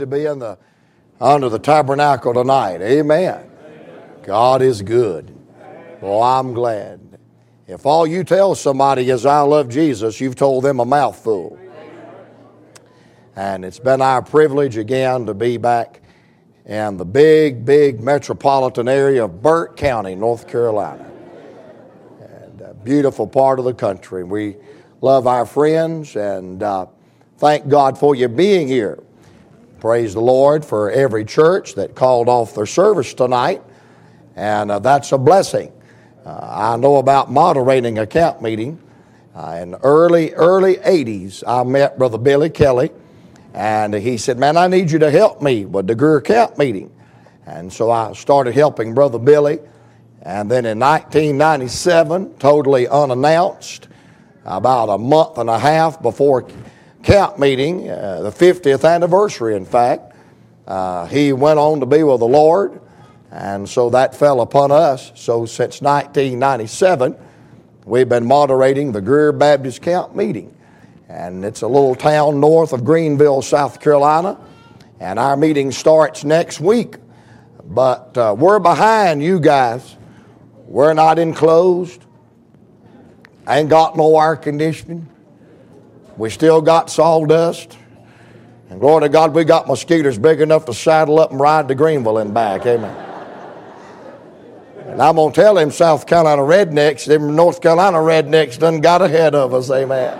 To be under the tabernacle tonight. Amen. God is good. Well, I'm glad. If all you tell somebody is I love Jesus, you've told them a mouthful. And it's been our privilege again to be back in the big metropolitan area of Burt County, North Carolina. And a beautiful part of the country. We love our friends and thank God for you being here. Praise the Lord for every church that called off their service tonight, and that's a blessing. I know about moderating a camp meeting. In early 80s, I met Brother Billy Kelly, and he said, man, I need you to help me with the Greer camp meeting. And so I started helping Brother Billy, and then in 1997, totally unannounced, about a month and a half before camp meeting, the 50th anniversary, in fact, he went on to be with the Lord, and so that fell upon us. So since 1997, we've been moderating the Greer Baptist camp meeting, and it's a little town north of Greenville, South Carolina, and our meeting starts next week. But we're behind you guys. We're not enclosed. Ain't got no air conditioning. We still got sawdust. And glory to God, we got mosquitoes big enough to saddle up and ride to Greenville and back. Amen. And I'm going to tell them South Carolina rednecks, them North Carolina rednecks done got ahead of us. Amen.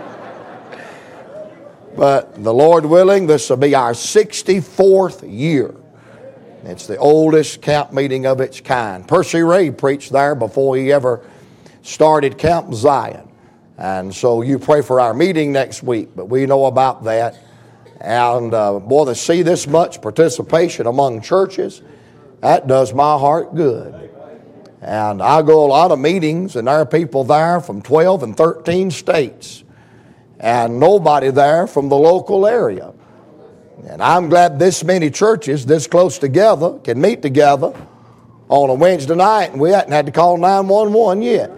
But the Lord willing, this will be our 64th year. It's the oldest camp meeting of its kind. Percy Ray preached there before he ever started Camp Zion. And so you pray for our meeting next week, but we know about that. And boy, to see this much participation among churches, that does my heart good. And I go a lot of meetings, and there are people there from 12 and 13 states, and nobody there from the local area. And I'm glad this many churches this close together can meet together on a Wednesday night, and we hadn't had to call 911 yet.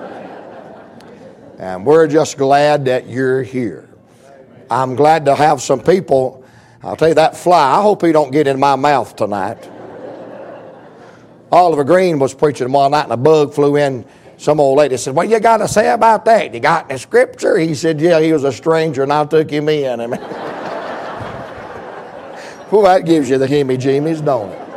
And we're just glad that you're here. I'm glad to have some people. I'll tell you, that fly, I hope he don't get in my mouth tonight. Oliver Green was preaching one night and a bug flew in. Some old lady said, what you got to say about that? You got any scripture? He said, yeah, he was a stranger and I took him in. Well, that gives you the heebie-jeebies, don't it?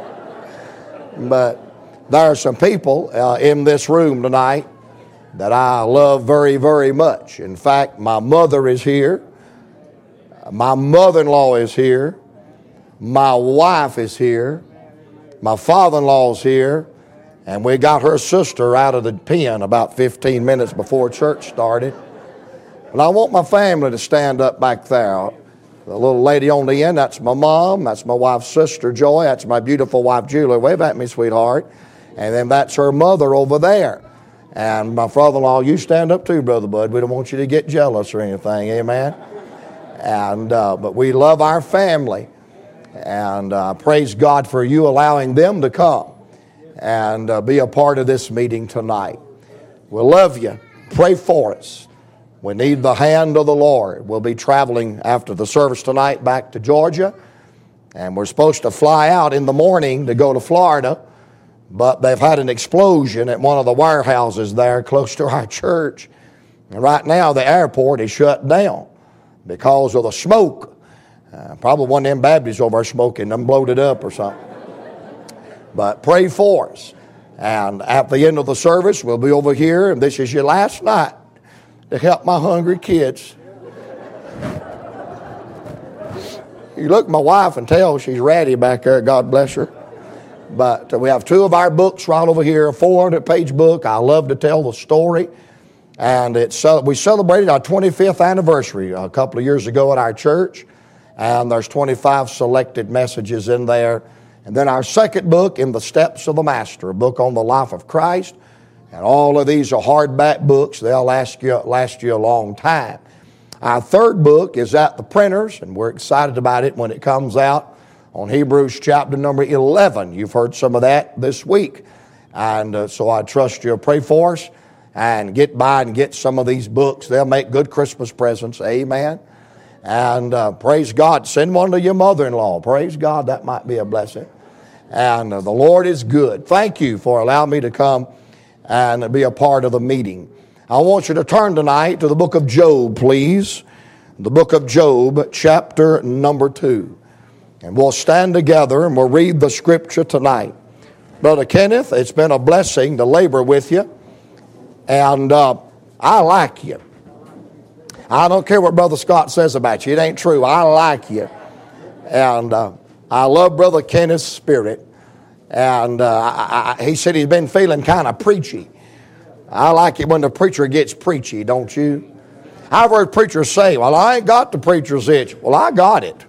But there are some people in this room tonight that I love very much. In fact, my mother is here. My mother-in-law is here. My wife is here. My father-in-law is here. And we got her sister out of the pen about 15 minutes before church started. And I want my family to stand up back there. The little lady on the end, that's my mom. That's my wife's sister, Joy. That's my beautiful wife, Julie. Wave at me, sweetheart. And then that's her mother over there. And my father-in-law, you stand up too, Brother Bud. We don't want you to get jealous or anything, amen? And but we love our family. And praise God for you allowing them to come and be a part of this meeting tonight. We love you. Pray for us. We need the hand of the Lord. We'll be traveling after the service tonight back to Georgia. And we're supposed to fly out in the morning to go to Florida. But they've had an explosion at one of the warehouses there close to our church. And right now the airport is shut down because of the smoke. Probably one of them Baptists over there smoking them blowed it up or something. But pray for us. And at the end of the service, we'll be over here, and this is your last night to help my hungry kids. You look at my wife and tell she's ratty back there. God bless her. But we have two of our books right over here, a 400-page book. I love to tell the story. And we celebrated our 25th anniversary a couple of years ago at our church. And there's 25 selected messages in there. And then our second book, In the Steps of the Master, a book on the life of Christ. And all of these are hardback books. They'll last you a long time. Our third book is at the printers, and we're excited about it when it comes out. On Hebrews chapter number 11. You've heard some of that this week. And so I trust you'll pray for us and get by and get some of these books. They'll make good Christmas presents. Amen. And praise God, send one to your mother-in-law. Praise God, that might be a blessing. And the Lord is good. Thank you for allowing me to come and be a part of the meeting. I want you to turn tonight to the book of Job, please. The book of Job, chapter number 2. And we'll stand together and we'll read the scripture tonight. Brother Kenneth, it's been a blessing to labor with you. And I like you. I don't care what Brother Scott says about you. It ain't true. I like you. And I love Brother Kenneth's spirit. And he said he's been feeling kind of preachy. I like it when the preacher gets preachy, don't you? I've heard preachers say, well, I ain't got the preacher's itch. Well, I got it.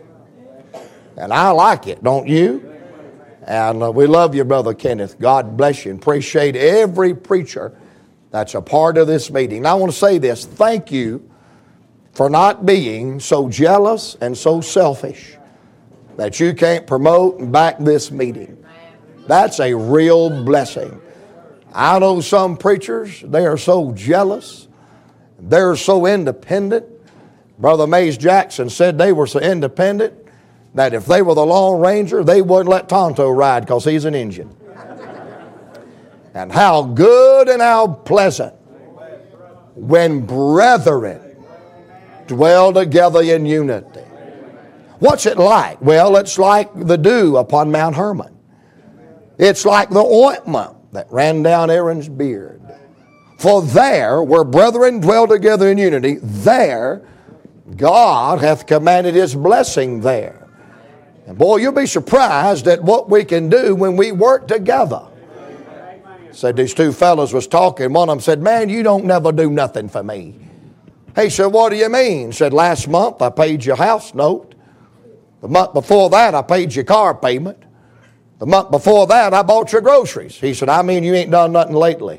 And I like it, don't you? And we love you, Brother Kenneth. God bless you and appreciate every preacher that's a part of this meeting. Now, I want to say this. Thank you for not being so jealous and so selfish that you can't promote and back this meeting. That's a real blessing. I know some preachers, they are so jealous. They're so independent. Brother Mays Jackson said they were so independent that if they were the Lone Ranger, they wouldn't let Tonto ride because he's an Indian. And how good and how pleasant when brethren dwell together in unity. What's it like? Well, it's like the dew upon Mount Hermon. It's like the ointment that ran down Aaron's beard. For there, where brethren dwell together in unity, there God hath commanded His blessing there. And boy, you'll be surprised at what we can do when we work together. Said these two fellows was talking. One of them said, man, you don't never do nothing for me. He said, what do you mean? Said, last month I paid your house note. The month before that I paid your car payment. The month before that I bought your groceries. He said, I mean you ain't done nothing lately.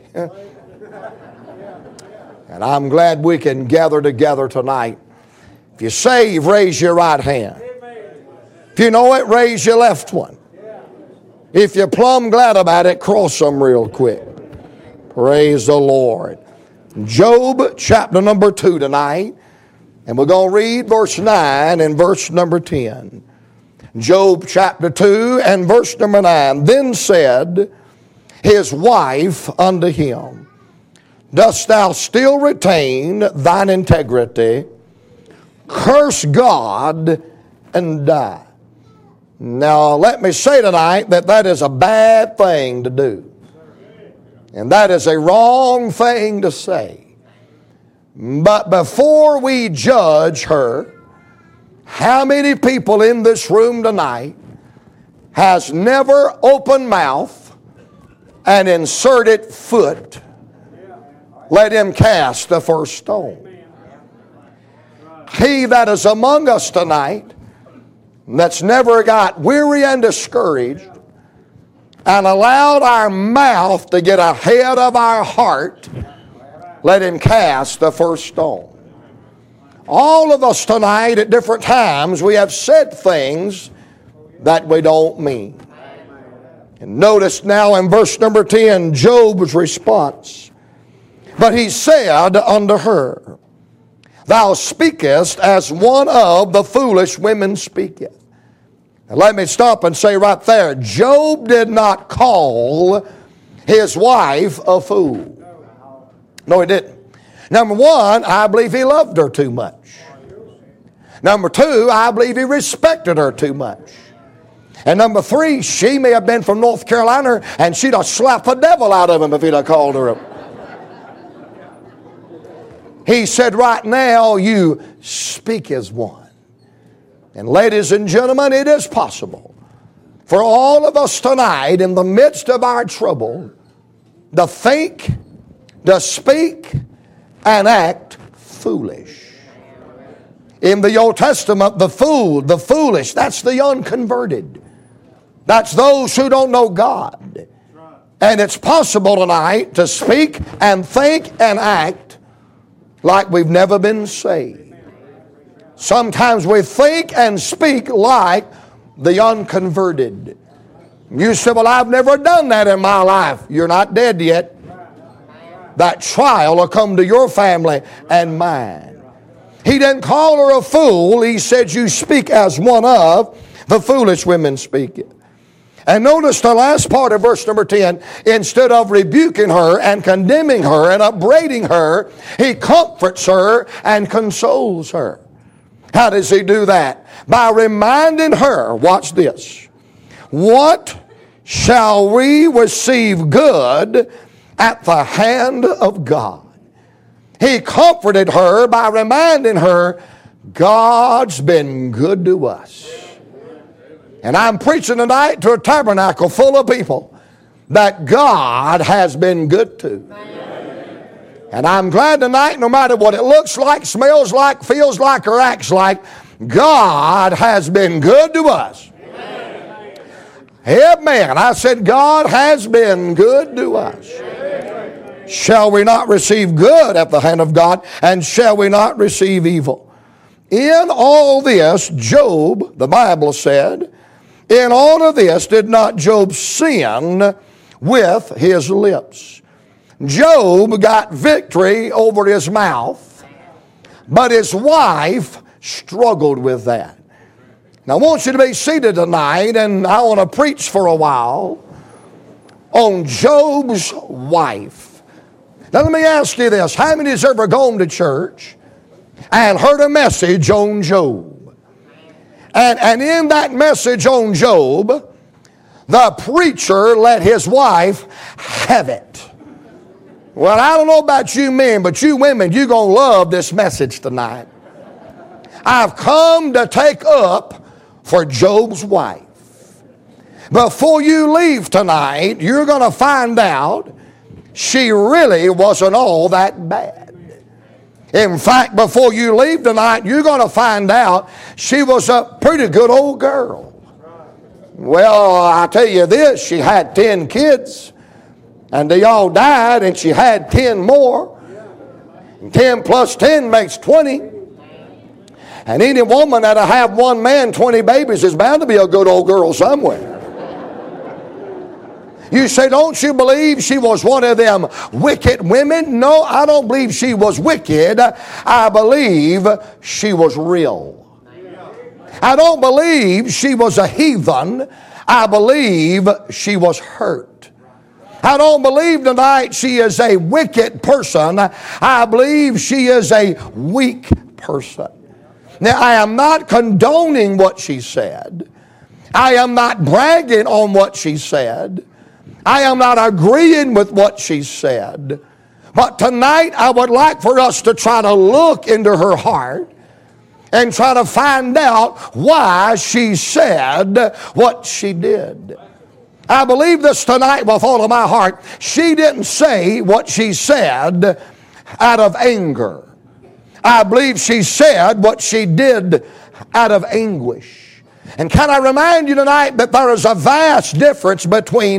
And I'm glad we can gather together tonight. If you're saved, raise your right hand. If you know it, raise your left one. If you're plumb glad about it, cross them real quick. Praise the Lord. Job chapter number 2 tonight. And we're going to read verse 9 and verse number 10. Job chapter 2 and verse number 9. Then said his wife unto him, dost thou still retain thine integrity? Curse God and die. Now, let me say tonight that that is a bad thing to do. And that is a wrong thing to say. But before we judge her, how many people in this room tonight has never opened mouth and inserted foot? Let him cast the first stone. He that is among us tonight that's never got weary and discouraged and allowed our mouth to get ahead of our heart, let him cast the first stone. All of us tonight at different times, we have said things that we don't mean. And notice now in verse number 10, Job's response. But he said unto her, thou speakest as one of the foolish women speaketh. And let me stop and say right there, Job did not call his wife a fool. No, he didn't. Number one, I believe he loved her too much. Number two, I believe he respected her too much. And number three, she may have been from North Carolina and she'd have slapped the devil out of him if he'd have called her a... He said, right now you speak as one. And ladies and gentlemen, it is possible for all of us tonight in the midst of our trouble to think, to speak, and act foolish. In the Old Testament, the fool, the foolish, that's the unconverted. That's those who don't know God. And it's possible tonight to speak and think and act like we've never been saved. Sometimes we think and speak like the unconverted. You say, well, I've never done that in my life. You're not dead yet. That trial will come to your family and mine. He didn't call her a fool. He said, you speak as one of the foolish women speak. And notice the last part of verse number 10. Instead of rebuking her and condemning her and upbraiding her, he comforts her and consoles her. How does he do that? By reminding her, watch this, what shall we receive good at the hand of God? He comforted her by reminding her, God's been good to us. And I'm preaching tonight to a tabernacle full of people that God has been good to. And I'm glad tonight, no matter what it looks like, smells like, feels like, or acts like, God has been good to us. Amen. I said, God has been good to us. Shall we not receive good at the hand of God, and shall we not receive evil? In all this, Job, the Bible said, in all of this did not Job sin with his lips. Job got victory over his mouth, but his wife struggled with that. Now I want you to be seated tonight, and I want to preach for a while on Job's wife. Now let me ask you this. How many has ever gone to church and heard a message on Job? And in that message on Job, the preacher let his wife have it. Well, I don't know about you men, but you women, you're going to love this message tonight. I've come to take up for Job's wife. Before you leave tonight, you're going to find out she really wasn't all that bad. In fact, before you leave tonight, you're going to find out she was a pretty good old girl. Well, I tell you this, she had 10 kids, and they all died, and she had 10 more. 10 plus 10 makes 20. And any woman that'll have one man, 20 babies, is bound to be a good old girl somewhere. You say, don't you believe she was one of them wicked women? No, I don't believe she was wicked. I believe she was real. I don't believe she was a heathen. I believe she was hurt. I don't believe tonight she is a wicked person. I believe she is a weak person. Now, I am not condoning what she said. I am not bragging on what she said. I am not agreeing with what she said. But tonight I would like for us to try to look into her heart and try to find out why she said what she did. I believe this tonight with all of my heart. She didn't say what she said out of anger. I believe she said what she did out of anguish. And can I remind you tonight that there is a vast difference between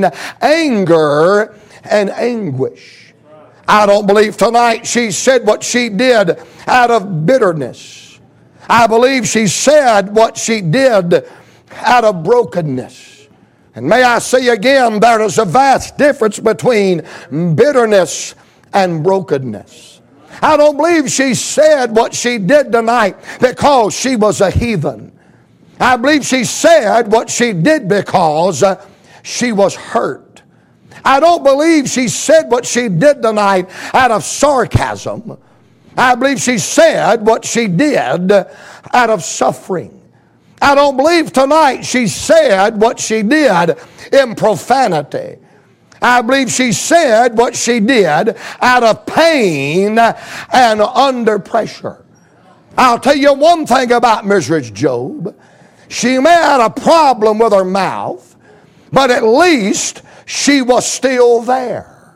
anger and anguish. I don't believe tonight she said what she did out of bitterness. I believe she said what she did out of brokenness. And may I say again, there is a vast difference between bitterness and brokenness. I don't believe she said what she did tonight because she was a heathen. I believe she said what she did because she was hurt. I don't believe she said what she did tonight out of sarcasm. I believe she said what she did out of suffering. I don't believe tonight she said what she did in profanity. I believe she said what she did out of pain and under pressure. I'll tell you one thing about Mrs. Job. She may have had a problem with her mouth, but at least she was still there.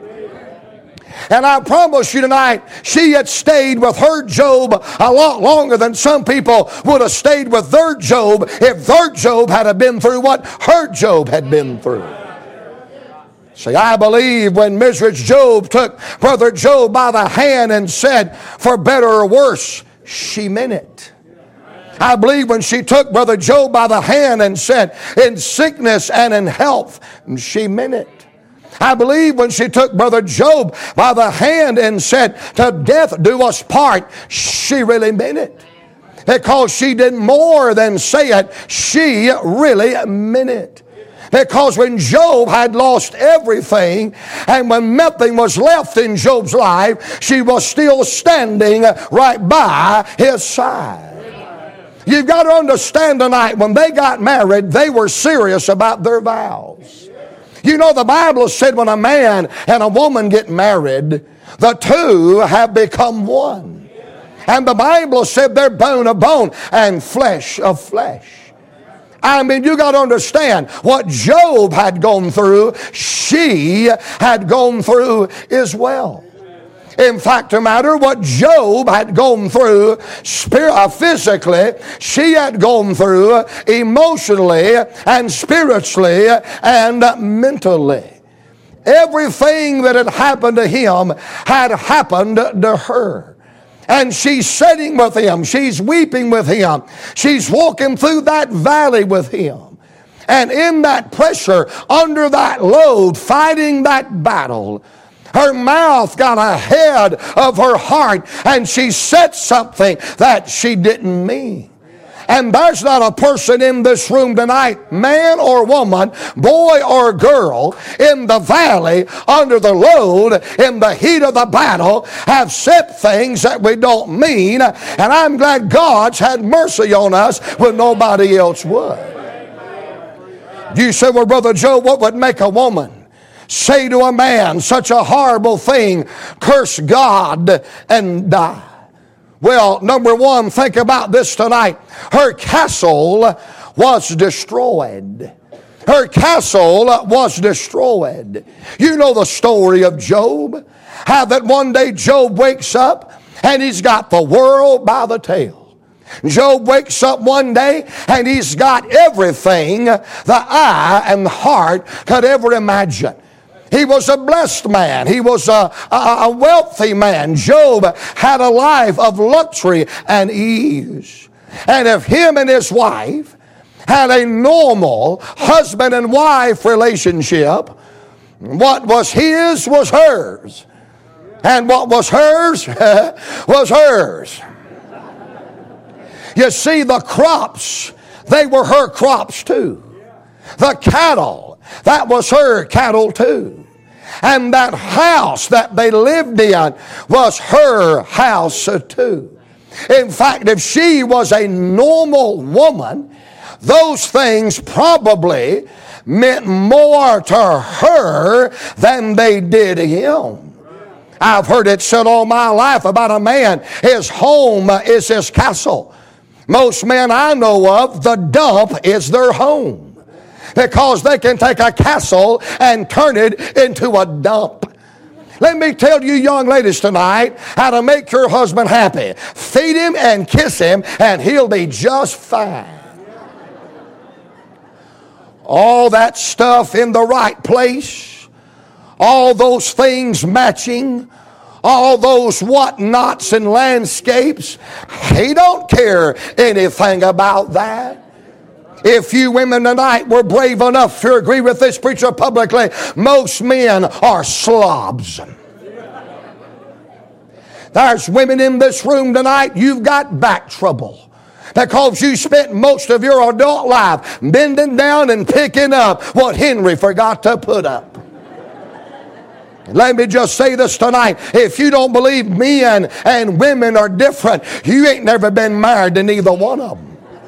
And I promise you tonight, she had stayed with her Job a lot longer than some people would have stayed with their Job if their Job had been through what her Job had been through. See, I believe when Mrs. Job took Brother Job by the hand and said, for better or worse, she meant it. I believe when she took Brother Job by the hand and said, in sickness and in health, she meant it. I believe when she took Brother Job by the hand and said, "To death do us part," she really meant it. Because she did more than say it, she really meant it. Because when Job had lost everything and when nothing was left in Job's life, she was still standing right by his side. You've got to understand tonight, when they got married, they were serious about their vows. You know, the Bible said when a man and a woman get married, the two have become one. And the Bible said they're bone of bone and flesh of flesh. I mean, you got to understand, what Job had gone through, she had gone through as well. In fact, no matter what Job had gone through physically, she had gone through emotionally and spiritually and mentally. Everything that had happened to him had happened to her. And she's sitting with him. She's weeping with him. She's walking through that valley with him. And in that pressure, under that load, fighting that battle, her mouth got ahead of her heart, and she said something that she didn't mean. And there's not a person in this room tonight, man or woman, boy or girl, in the valley, under the load, in the heat of the battle, have said things that we don't mean. And I'm glad God's had mercy on us when nobody else would. You say, "Well, Brother Joe, what would make a woman say to a man such a horrible thing, curse God and die?" Well, number one, think about this tonight. Her castle was destroyed. Her castle was destroyed. You know the story of Job. How that one day Job wakes up and he's got the world by the tail. Job wakes up one day and he's got everything the eye and the heart could ever imagine. He was a blessed man. He was a wealthy man. Job had a life of luxury and ease. And if him and his wife had a normal husband and wife relationship, what was his was hers. And what was hers was hers. You see, the crops, they were her crops too. The cattle, that was her cattle too. And that house that they lived in was her house too. In fact, if she was a normal woman, those things probably meant more to her than they did him. I've heard it said all my life about a man, his home is his castle. Most men I know of, the dump is their home. Because they can take a castle and turn it into a dump. Let me tell you young ladies tonight how to make your husband happy. Feed him and kiss him and he'll be just fine. All that stuff in the right place, all those things matching, all those whatnots and landscapes, he don't care anything about that. If you women tonight were brave enough to agree with this preacher publicly, most men are slobs. There's women in this room tonight, you've got back trouble because you spent most of your adult life bending down and picking up what Henry forgot to put up. Let me just say this tonight. If you don't believe men and women are different, you ain't never been married to neither one of them.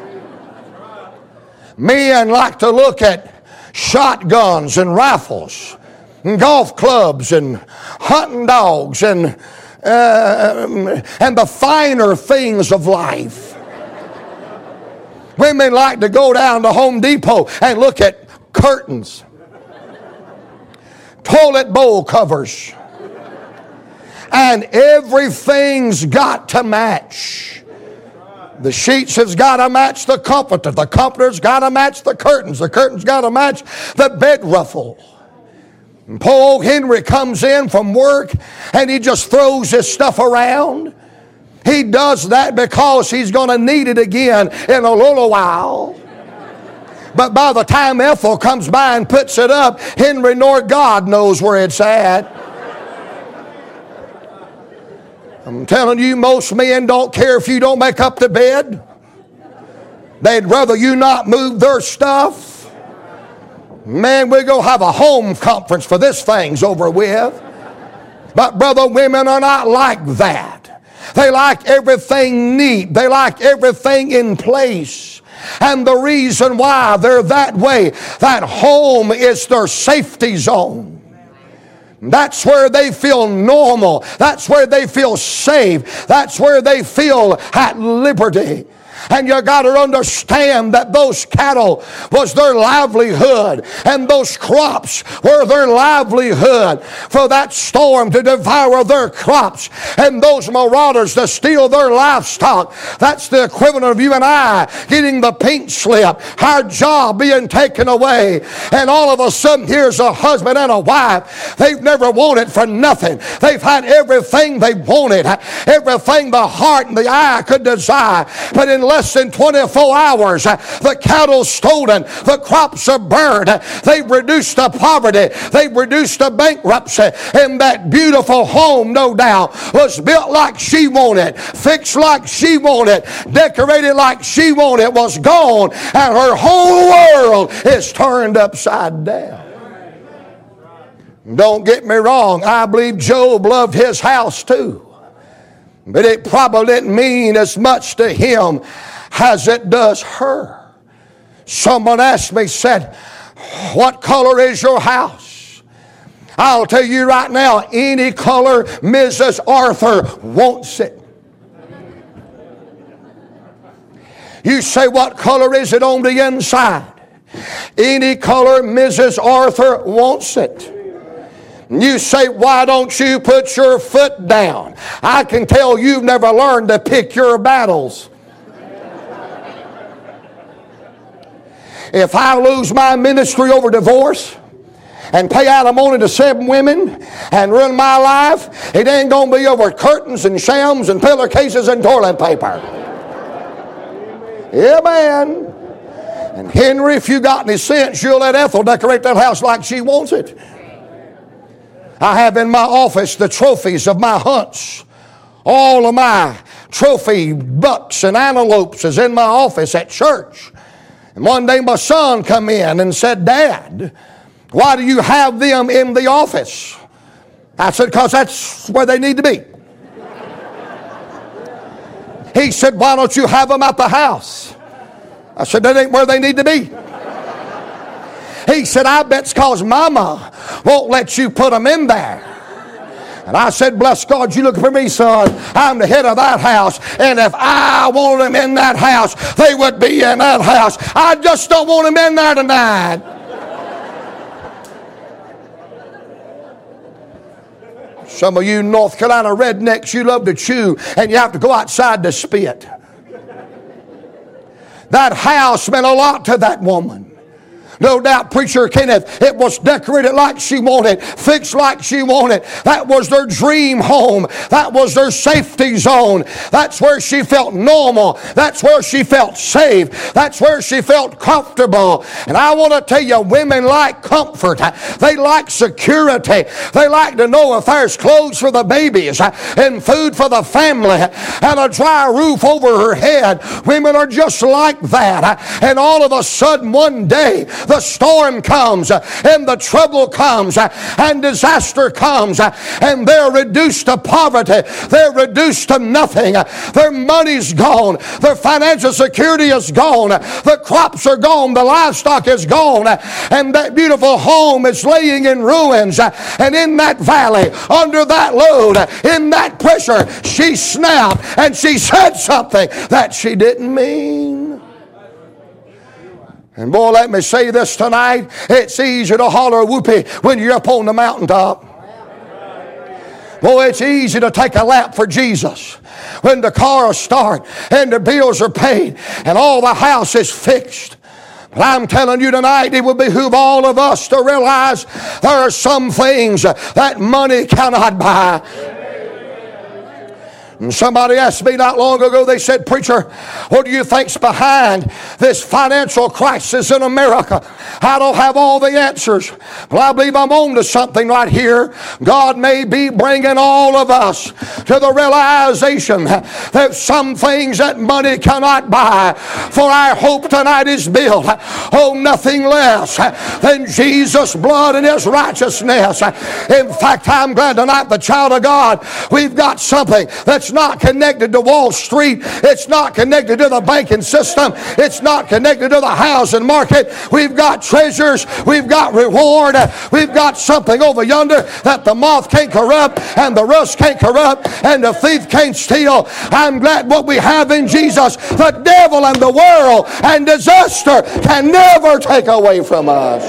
Men like to look at shotguns and rifles and golf clubs and hunting dogs and the finer things of life. Women like to go down to Home Depot and look at curtains, toilet bowl covers, and everything's got to match. The sheets has got to match the comforter. The comforter's got to match the curtains. The curtains got to match the bed ruffle. And poor old Henry comes in from work and he just throws his stuff around. He does that because he's going to need it again in a little while. But by the time Ethel comes by and puts it up, Henry nor God knows where it's at. I'm telling you, most men don't care if you don't make up the bed. They'd rather you not move their stuff. Man, we're going to have a home conference for this thing's over with. But brother, women are not like that. They like everything neat. They like everything in place. And the reason why they're that way, that home is their safety zone. That's where they feel normal. That's where they feel safe. That's where they feel at liberty. And you got to understand that those cattle was their livelihood, and those crops were their livelihood. For that storm to devour their crops and those marauders to steal their livestock, that's the equivalent of you and I getting the pink slip, our job being taken away, and all of a sudden here's a husband and a wife. They've never wanted for nothing. They've had everything they wanted, everything the heart and the eye could desire, but in less than 24 hours, the cattle's stolen, the crops are burned, they've reduced to poverty, they've reduced to bankruptcy, and that beautiful home, no doubt, was built like she wanted, fixed like she wanted, decorated like she wanted, was gone, and her whole world is turned upside down. Don't get me wrong, I believe Job loved his house too. But it probably didn't mean as much to him as it does her. Someone asked me, said, what color is your house? I'll tell you right now, any color Mrs. Arthur wants it. You say, what color is it on the inside? Any color Mrs. Arthur wants it. You say, why don't you put your foot down? I can tell you've never learned to pick your battles. If I lose my ministry over divorce and pay alimony to 7 women and ruin my life, it ain't going to be over curtains and shams and pillowcases and toilet paper. Amen. And Henry, if you got any sense, you'll let Ethel decorate that house like she wants it. I have in my office the trophies of my hunts. All of my trophy bucks and antelopes is in my office at church. And one day my son come in and said, Dad, why do you have them in the office? I said, because that's where they need to be. He said, why don't you have them at the house? I said, that ain't where they need to be. He said, I bet it's because Mama won't let you put them in there. And I said, bless God, you look for me, son. I'm the head of that house. And if I wanted them in that house, they would be in that house. I just don't want them in there tonight. Some of you North Carolina rednecks, you love to chew and you have to go outside to spit. That house meant a lot to that woman. No doubt, Preacher Kenneth, it was decorated like she wanted, fixed like she wanted. That was their dream home. That was their safety zone. That's where she felt normal. That's where she felt safe. That's where she felt comfortable. And I want to tell you, women like comfort. They like security. They like to know if there's clothes for the babies and food for the family and a dry roof over her head. Women are just like that. And all of a sudden, one day, the storm comes and the trouble comes and disaster comes and they're reduced to poverty. They're reduced to nothing. Their money's gone. Their financial security is gone. The crops are gone. The livestock is gone. And that beautiful home is laying in ruins. And in that valley, under that load, in that pressure, she snapped and she said something that she didn't mean. And boy, let me say this tonight, it's easy to holler whoopee when you're up on the mountaintop. Boy, it's easy to take a lap for Jesus when the cars start and the bills are paid and all the house is fixed. But I'm telling you tonight, it will behoove all of us to realize there are some things that money cannot buy. And somebody asked me not long ago, they said, "Preacher, what do you think's behind this financial crisis in America?" I don't have all the answers, but I believe I'm on to something right here. God may be bringing all of us to the realization that some things that money cannot buy, for our hope tonight is built on nothing less than Jesus' blood and His righteousness. In fact, I'm glad tonight, the child of God, we've got something that's not connected to Wall Street. It's not connected to the banking system. It's not connected to the housing market. We've got treasures. We've got reward. We've got something over yonder that the moth can't corrupt and the rust can't corrupt and the thief can't steal. I'm glad what we have in Jesus, the devil and the world and disaster can never take away from us.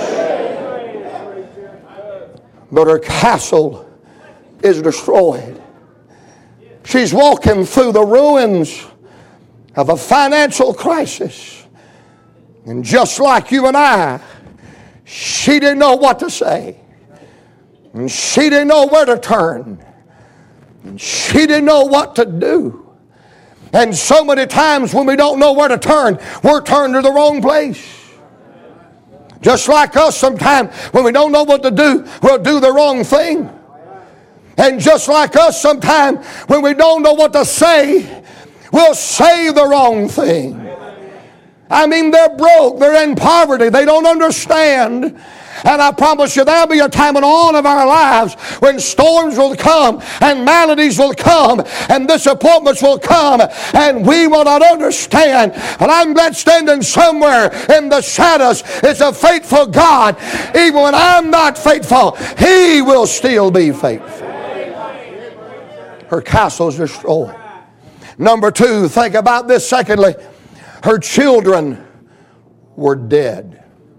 But her castle is destroyed. She's walking through the ruins of a financial crisis. And just like you and I, she didn't know what to say. And she didn't know where to turn. And she didn't know what to do. And so many times when we don't know where to turn, we're turned to the wrong place. Just like us sometimes when we don't know what to do, we'll do the wrong thing. And just like us sometimes when we don't know what to say, we'll say the wrong thing. I mean, they're broke, they're in poverty, they don't understand. And I promise you, there'll be a time in all of our lives when storms will come and maladies will come and disappointments will come and we will not understand. But I'm glad standing somewhere in the shadows is a faithful God. Even when I'm not faithful, He will still be faithful. Her castle's destroyed. Number two, think about this secondly. Her children were dead.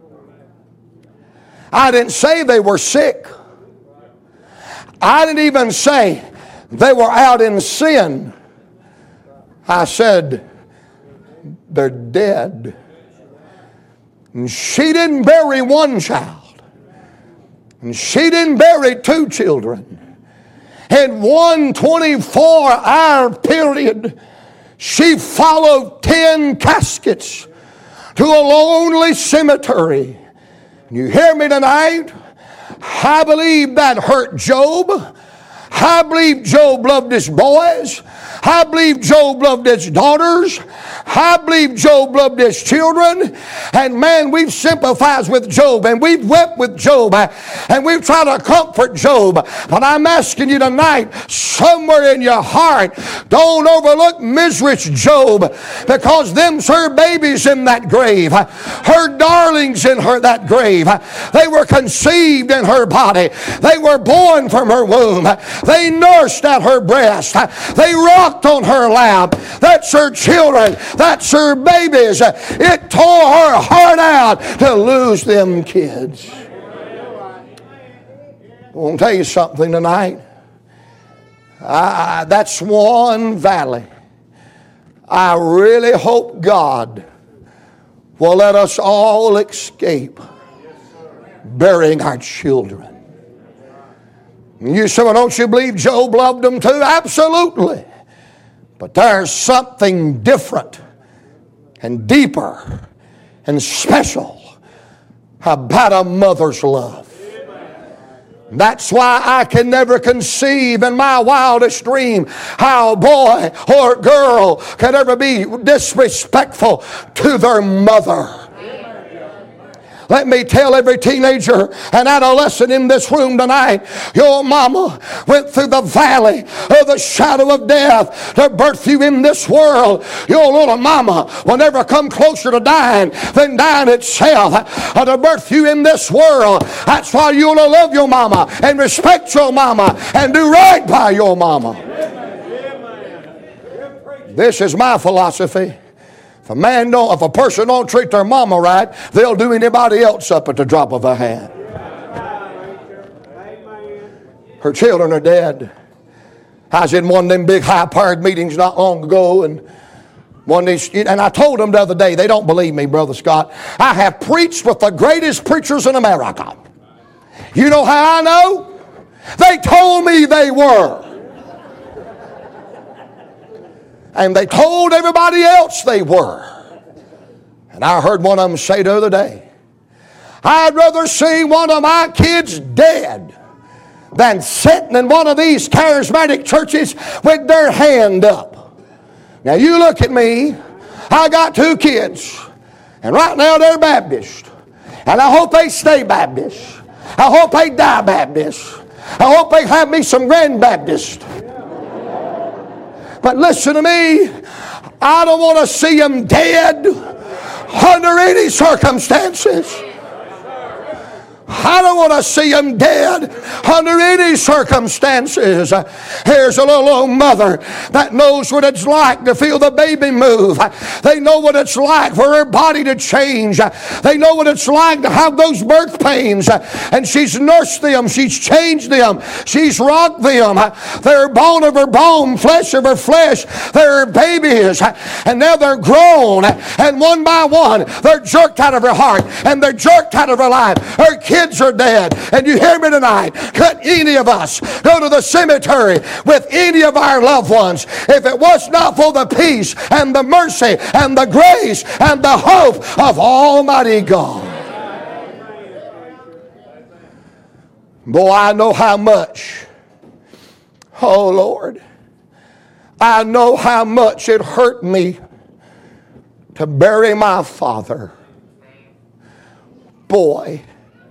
I didn't say they were sick. I didn't even say they were out in sin. I said they're dead. And she didn't bury one child. And she didn't bury two children. In one 24-hour period, she followed 10 caskets to a lonely cemetery. You hear me tonight? I believe that hurt Job. I believe Job loved his boys. I believe Job loved his daughters. I believe Job loved his children. And man, we've sympathized with Job and we've wept with Job and we've tried to comfort Job. But I'm asking you tonight, somewhere in your heart, don't overlook misery's Job, because them's her babies in that grave. Her darlings in that grave. They were conceived in her body. They were born from her womb. They nursed at her breast. They rocked on her lap. That's her children. That's her babies. It tore her heart out to lose them kids. I want to tell you something tonight. That's one valley. I really hope God will let us all escape burying our children. You say, well, don't you believe Job loved them too? Absolutely. But there's something different and deeper and special about a mother's love. That's why I can never conceive in my wildest dream how a boy or girl can ever be disrespectful to their mother. Let me tell every teenager and adolescent in this room tonight, your mama went through the valley of the shadow of death to birth you in this world. Your little mama will never come closer to dying than dying itself to birth you in this world. That's why you ought to love your mama and respect your mama and do right by your mama. This is my philosophy. If a person don't treat their mama right, they'll do anybody else up at the drop of a hat. Her children are dead. I was in one of them big high-powered meetings not long ago, and I told them the other day, they don't believe me, Brother Scott. I have preached with the greatest preachers in America. You know how I know? They told me they were. And they told everybody else they were. And I heard one of them say the other day, I'd rather see one of my kids dead than sitting in one of these charismatic churches with their hand up. Now you look at me. I got 2 kids. And right now they're Baptist. And I hope they stay Baptist. I hope they die Baptist. I hope they have me some Grand Baptist. But listen to me. I don't want to see them dead under any circumstances. I don't want to see them dead under any circumstances. Here's a little old mother that knows what it's like to feel the baby move. They know what it's like for her body to change. They know what it's like to have those birth pains. And she's nursed them. She's changed them. She's rocked them. They're bone of her bone, flesh of her flesh. They're babies. And now they're grown. And one by one, they're jerked out of her heart. And they're jerked out of her life. Her kids are dead. And you hear me tonight, could any of us go to the cemetery with any of our loved ones if it was not for the peace and the mercy and the grace and the hope of Almighty God? Boy, I know how much, oh Lord, I know how much it hurt me to bury my father. Boy,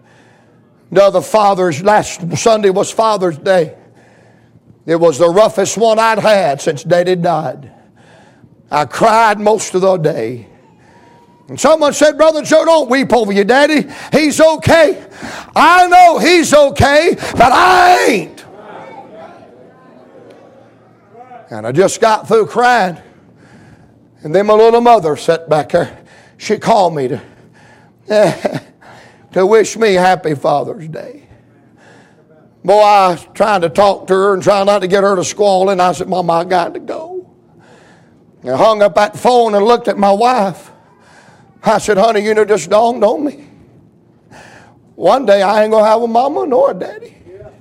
last Sunday was Father's Day. It was the roughest one I'd had since Daddy died. I cried most of the day. And someone said, Brother Joe, don't weep over your daddy. He's okay. I know he's okay, but I ain't. And I just got through crying. And then my little mother sat back there. She called me to wish me happy Father's Day. Boy, I was trying to talk to her and trying not to get her to squall. And I said, Mama, I got to go. And I hung up that phone and looked at my wife. I said, honey, you know, just dawned on me. One day I ain't going to have a mama nor a daddy.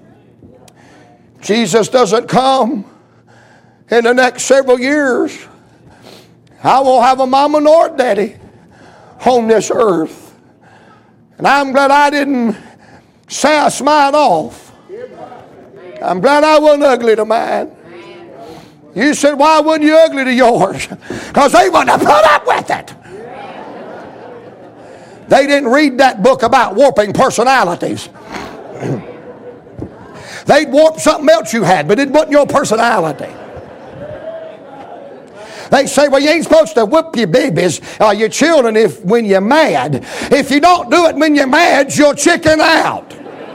Jesus doesn't come in the next several years. I won't have a mama nor a daddy on this earth. And I'm glad I didn't sass mine off. I'm glad I wasn't ugly to mine. You said, why wasn't you ugly to yours? Because they wouldn't have put up with it. They didn't read that book about warping personalities. They'd warp something else you had, but it wasn't your personality. They say, well, you ain't supposed to whip your babies or your children when you're mad. If you don't do it when you're mad, you'll chicken out.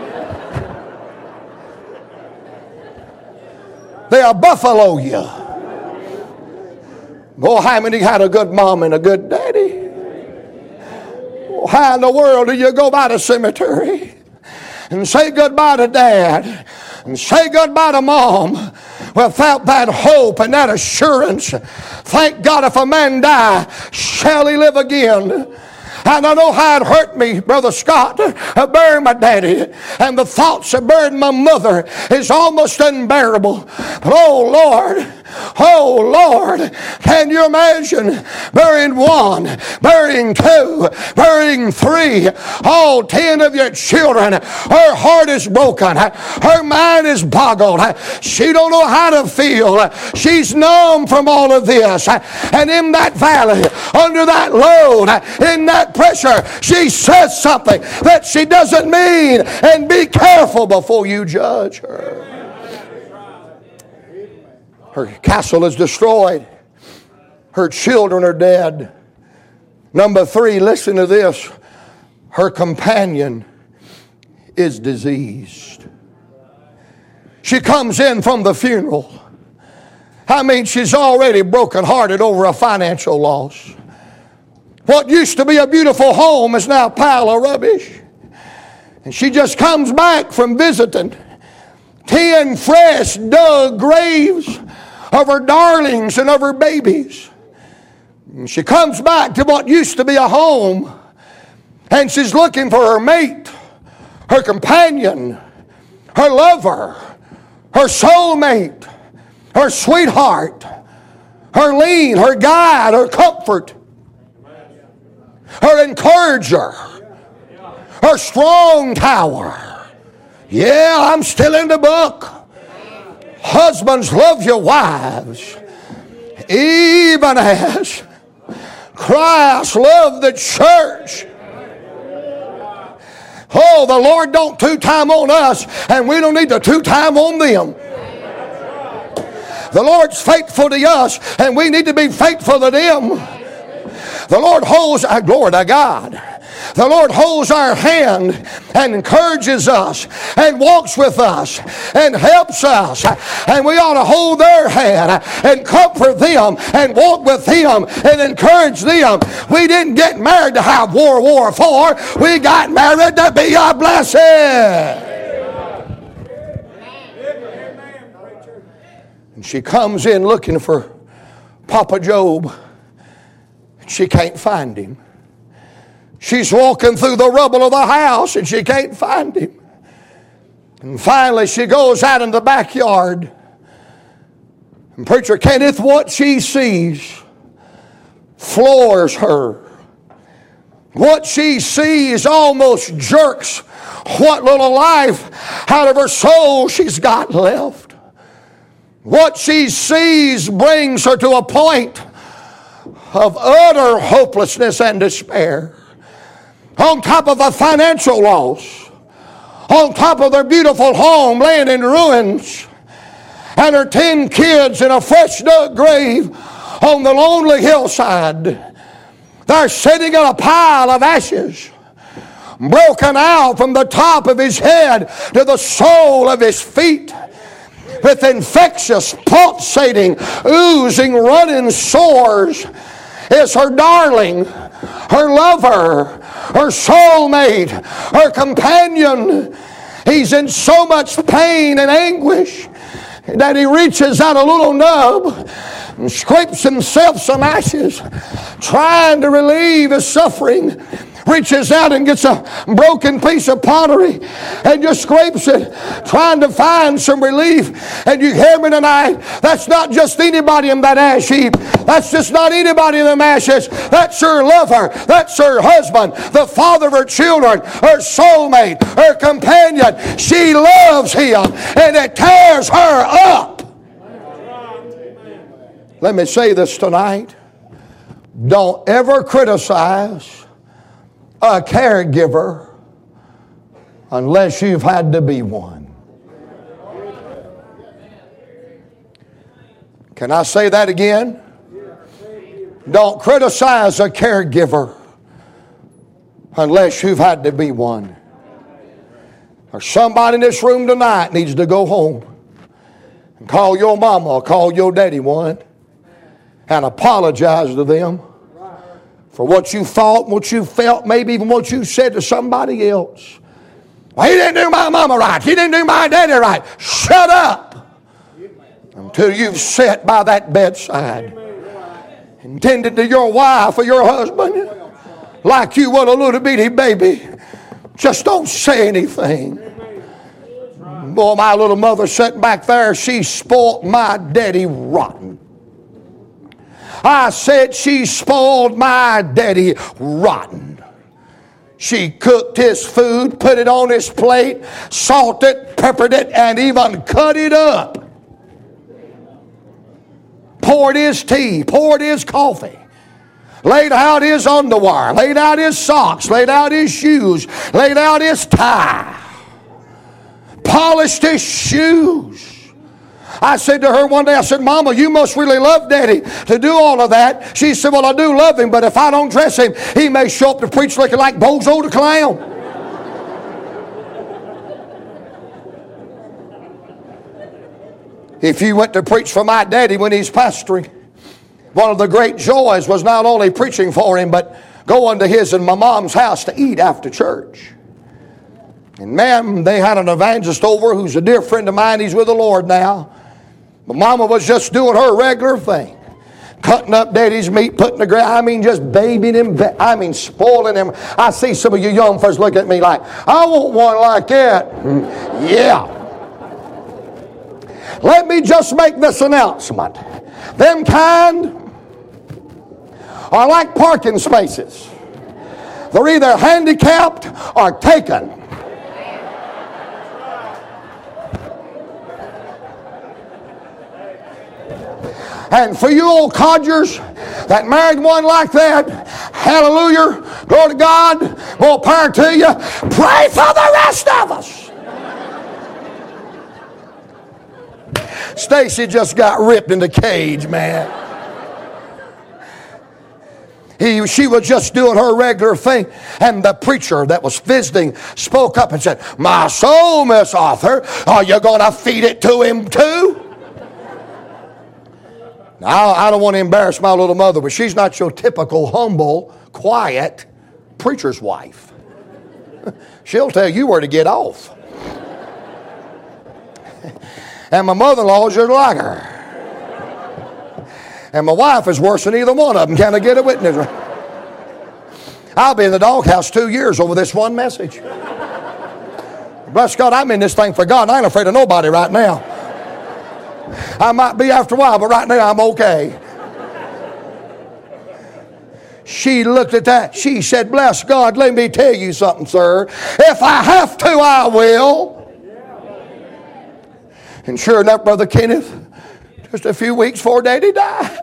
They'll buffalo you. Boy, how many had a good mom and a good daddy? How in the world do you go by the cemetery and say goodbye to dad and say goodbye to mom without that hope and that assurance? Thank God, if a man die, shall he live again? And I know how it hurt me, Brother Scott, burying my daddy. And the thoughts of burying my mother is almost unbearable. But oh Lord, can you imagine burying one, burying two, burying three, all 10 of your children? Her heart is broken. Her mind is boggled. She don't know how to feel. She's numb from all of this. And in that valley, under that load, in that pressure, she says something that she doesn't mean. And be careful before you judge her. Her castle is destroyed. Her children are dead. Number 3, listen to this. Her companion is diseased. She comes in from the funeral. I mean, she's already brokenhearted over a financial loss. What used to be a beautiful home is now a pile of rubbish. And she just comes back from visiting 10 fresh dug graves of her darlings and of her babies. And she comes back to what used to be a home, and she's looking for her mate, her companion, her lover, her soulmate, her sweetheart, her lean, her guide, her comfort, her encourager, her strong tower. Yeah, I'm still in the book. Husbands, love your wives, even as Christ loved the church. Oh, the Lord don't two-time on us, and we don't need to two-time on them. The Lord's faithful to us, and we need to be faithful to them. The Lord holds our glory to God. The Lord holds our hand and encourages us and walks with us and helps us. And we ought to hold their hand and comfort them and walk with them and encourage them. We didn't get married to have war for. We got married to be a blessing. And she comes in looking for Papa Job. She can't find him. She's walking through the rubble of the house and she can't find him. And finally she goes out in the backyard. And Preacher Kenneth, what she sees floors her. What she sees almost jerks what little life out of her soul she's got left. What she sees brings her to a point of utter hopelessness and despair. On top of a financial loss, on top of their beautiful home laying in ruins, and her 10 kids in a fresh dug grave on the lonely hillside. They're sitting in a pile of ashes, broken out from the top of his head to the sole of his feet, with infectious, pulsating, oozing, running sores. Is her darling, her lover, her soulmate, her companion. He's in so much pain and anguish that he reaches out a little nub and scrapes himself some ashes, trying to relieve his suffering. Reaches out and gets a broken piece of pottery and just scrapes it, trying to find some relief. And you hear me tonight? That's not just anybody in that ash heap. That's just not anybody in them ashes. That's her lover. That's her husband, the father of her children, her soulmate, her companion. She loves him, and it tears her up. Let me say this tonight. Don't ever criticize a caregiver unless you've had to be one. Can I say that again? Don't criticize a caregiver unless you've had to be one. Or somebody in this room tonight needs to go home and call your mama or call your daddy one and apologize to them for what you thought, what you felt, maybe even what you said to somebody else. Well, he didn't do my mama right. He didn't do my daddy right. Shut up until you've sat by that bedside and tended to your wife or your husband like you would a little bitty baby. Just don't say anything. Boy, my little mother sitting back there, she spoiled my daddy rotten. I said she spoiled my daddy rotten. She cooked his food, put it on his plate, salted, peppered it, and even cut it up. Poured his tea, poured his coffee, laid out his underwear, laid out his socks, laid out his shoes, laid out his tie, polished his shoes. I said to her one day, I said, Mama, you must really love Daddy to do all of that. She said, well, I do love him, but if I don't dress him, he may show up to preach looking like Bozo the Clown. If you went to preach for my daddy when he's pastoring, one of the great joys was not only preaching for him, but going to his and my mom's house to eat after church. And man, they had an evangelist over who's a dear friend of mine. He's with the Lord now. But Mama was just doing her regular thing. Cutting up Daddy's meat, putting the ground. I mean, just babying him. I mean, spoiling him. I see some of you young folks look at me like, I want one like that. Yeah. Let me just make this announcement. Them kind are like parking spaces. They're either handicapped or taken. And for you old codgers that married one like that, hallelujah, glory to God, more power to you. Pray for the rest of us. Stacy just got ripped in the cage, man. She was just doing her regular thing, and the preacher that was visiting spoke up and said, "My soul, Miss Arthur, are you going to feed it to him too?" Now, I don't want to embarrass my little mother, but she's not your typical humble, quiet preacher's wife. She'll tell you where to get off. And my mother-in-law is just like her. And my wife is worse than either one of them. Can I get a witness? I'll be in the doghouse 2 years over this one message. Bless God, I'm in this thing for God. I ain't afraid of nobody right now. I might be after a while, but right now I'm okay. She looked at that. She said, "Bless God, let me tell you something, sir. If I have to, I will." And sure enough, Brother Kenneth, just a few weeks before Daddy died,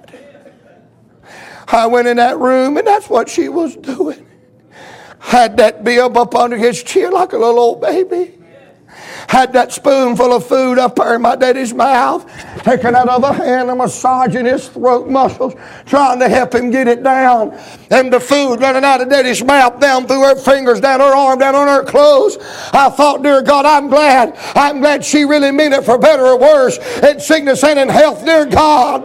I went in that room, and that's what she was doing. Had that bib up under his chin like a little old baby. Had that spoonful of food up there in my daddy's mouth, taking that other hand and massaging his throat muscles, trying to help him get it down. And the food running out of daddy's mouth, down through her fingers, down her arm, down on her clothes. I thought, dear God, I'm glad she really meant it for better or worse, in sickness and in health, dear God.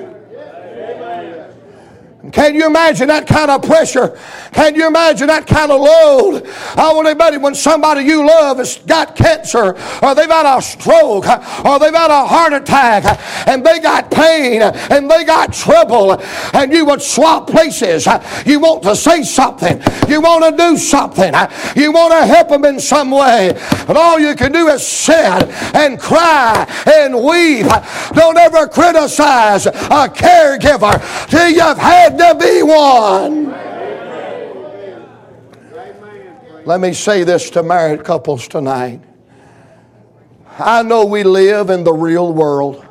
Can you imagine that kind of pressure? Can you imagine that kind of load? I want anybody, when somebody you love has got cancer, or they've had a stroke, or they've had a heart attack, and they got pain, and they got trouble, and you would swap places. You want to say something. You want to do something. You want to help them in some way. But all you can do is sit and cry and weep. Don't ever criticize a caregiver till you've had to be one. Let me say this to married couples tonight. I know we live in the real world.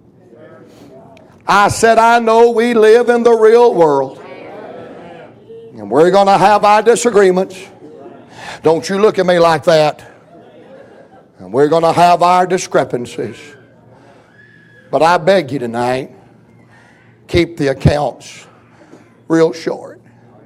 I said I know we live in the real world. And we're going to have our disagreements. Don't you look at me like that. And we're going to have our discrepancies. But I beg you tonight, keep the accounts real short.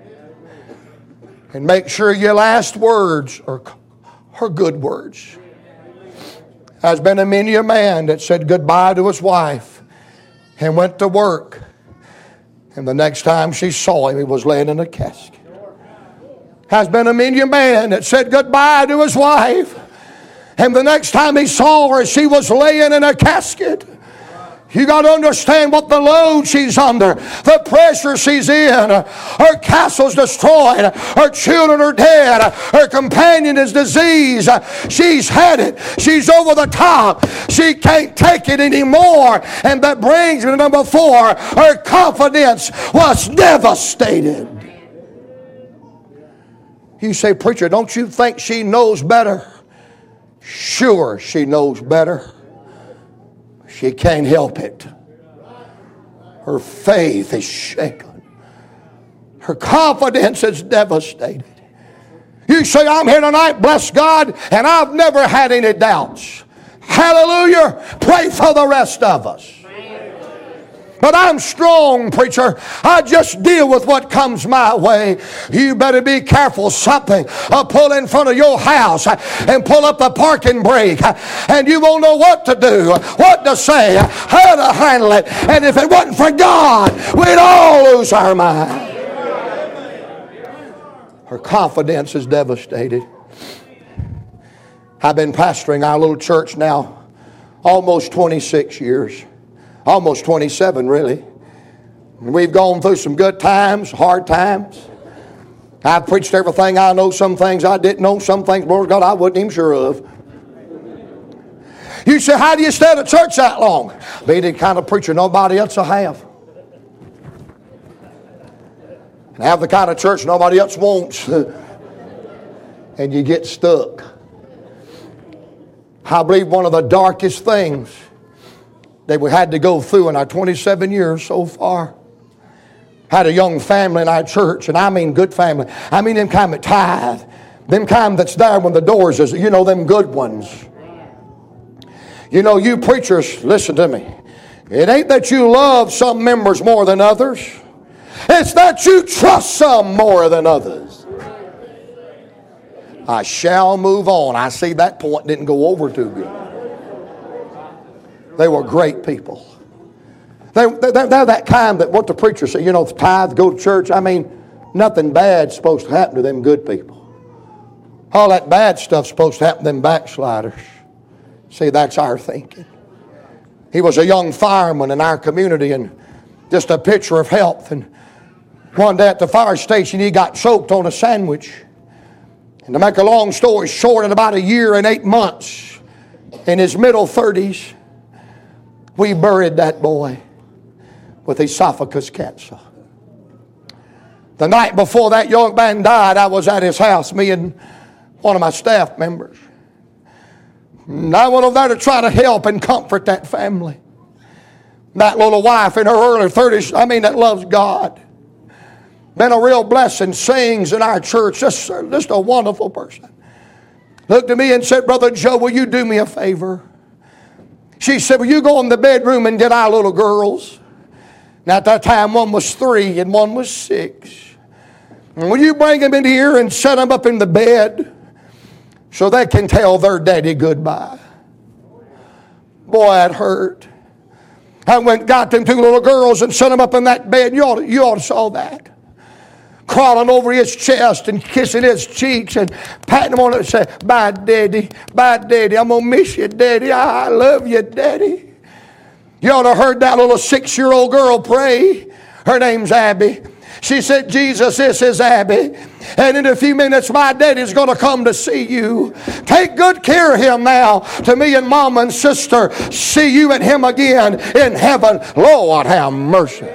And make sure your last words are good words. There's been a many a man that said goodbye to his wife and went to work. And the next time she saw him, he was laying in a casket. Has been a many a man that said goodbye to his wife, and the next time he saw her, she was laying in a casket. You got to understand what the load she's under, the pressure she's in. Her castle's destroyed. Her children are dead. Her companion is diseased. She's had it. She's over the top. She can't take it anymore. And that brings me to number 4. Her confidence was devastated. You say, preacher, don't you think she knows better? Sure, she knows better. She can't help it. Her faith is shaken. Her confidence is devastated. You say, I'm here tonight, bless God, and I've never had any doubts. Hallelujah. Pray for the rest of us. But I'm strong, preacher. I just deal with what comes my way. You better be careful. Something will pull in front of your house and pull up the parking brake, and you won't know what to do, what to say, how to handle it. And if it wasn't for God, we'd all lose our mind. Her confidence is devastated. I've been pastoring our little church now almost 26 years. Almost 27, really. We've gone through some good times, hard times. I've preached everything I know, some things I didn't know, some things, Lord God, I wasn't even sure of. You say, how do you stay at church that long? Be the kind of preacher nobody else will have. And have the kind of church nobody else wants. And you get stuck. I believe one of the darkest things that we had to go through in our 27 years so far. Had a young family in our church, and I mean good family. I mean them kind that tithe. Them kind that's there when the doors is, you know, them good ones. You know, you preachers, listen to me. It ain't that you love some members more than others. It's that you trust some more than others. I shall move on. I see that point didn't go over too good. They were great people. They're that kind that what the preacher said, you know, tithe, go to church. I mean, nothing bad's supposed to happen to them good people. All that bad stuff's supposed to happen to them backsliders. See, that's our thinking. He was a young fireman in our community and just a picture of health. And one day at the fire station, he got choked on a sandwich. And to make a long story short, in about a year and 8 months, in his middle 30s, we buried that boy with esophagus cancer. The night before that young man died, I was at his house, me and one of my staff members. And I went over there to try to help and comfort that family. That little wife in her early 30s, that loves God. Been a real blessing, sings in our church, just a wonderful person. Looked at me and said, Brother Joe, will you do me a favor? She said, will you go in the bedroom and get our little girls? Now at that time, one was 3 and one was 6. And will you bring them in here and set them up in the bed so they can tell their daddy goodbye? Boy, it hurt. I went and got them 2 little girls and set them up in that bed. You ought to saw that. Crawling over his chest and kissing his cheeks and patting him on it and saying, bye, Daddy. Bye, Daddy. I'm going to miss you, Daddy. I love you, Daddy. You ought to have heard that little 6-year-old girl pray. Her name's Abby. She said, Jesus, this is Abby. And in a few minutes, my daddy's going to come to see you. Take good care of him now. To me and mama and sister, see you and him again in heaven. Lord, have mercy.